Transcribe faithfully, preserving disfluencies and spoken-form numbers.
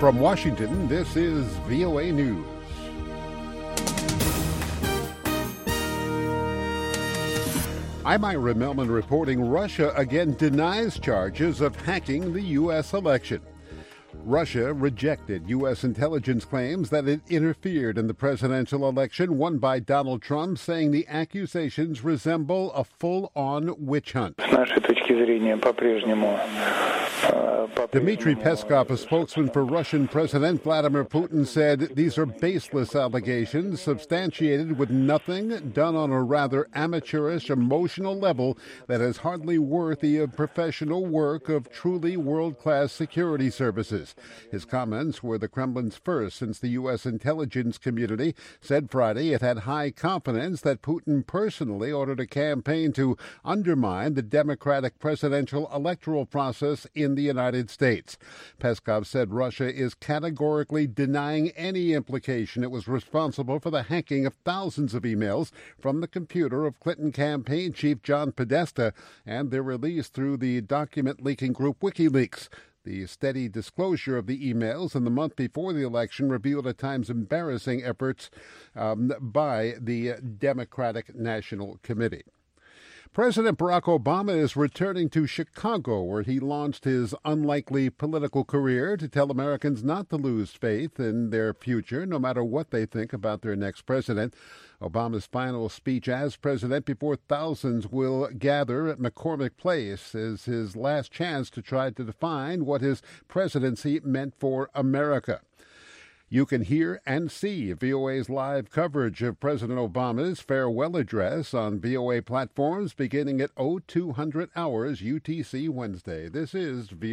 From Washington, this is V O A News. I'm Ira Melman reporting Russia again denies charges of hacking the U S election. Russia rejected U S intelligence claims that it interfered in the presidential election won by Donald Trump, saying the accusations resemble a full-on witch hunt. Dmitry Peskov, a spokesman for Russian President Vladimir Putin, said these are baseless allegations substantiated with nothing, done on a rather amateurish, emotional level that is hardly worthy of professional work of truly world-class security services. His comments were the Kremlin's first since the U S intelligence community said Friday it had high confidence that Putin personally ordered a campaign to undermine the democratic presidential electoral process in the United States. Peskov said Russia is categorically denying any implication it was responsible for the hacking of thousands of emails from the computer of Clinton campaign chief John Podesta and their release through the document leaking group WikiLeaks. The steady disclosure of the emails in the month before the election revealed at times embarrassing efforts um, by the Democratic National Committee. President Barack Obama is returning to Chicago, where he launched his unlikely political career to tell Americans not to lose faith in their future, no matter what they think about their next president. Obama's final speech as president before thousands will gather at McCormick Place is his last chance to try to define what his presidency meant for America. You can hear and see V O A's live coverage of President Obama's farewell address on V O A platforms beginning at oh two hundred hours U T C Wednesday. This is V O A.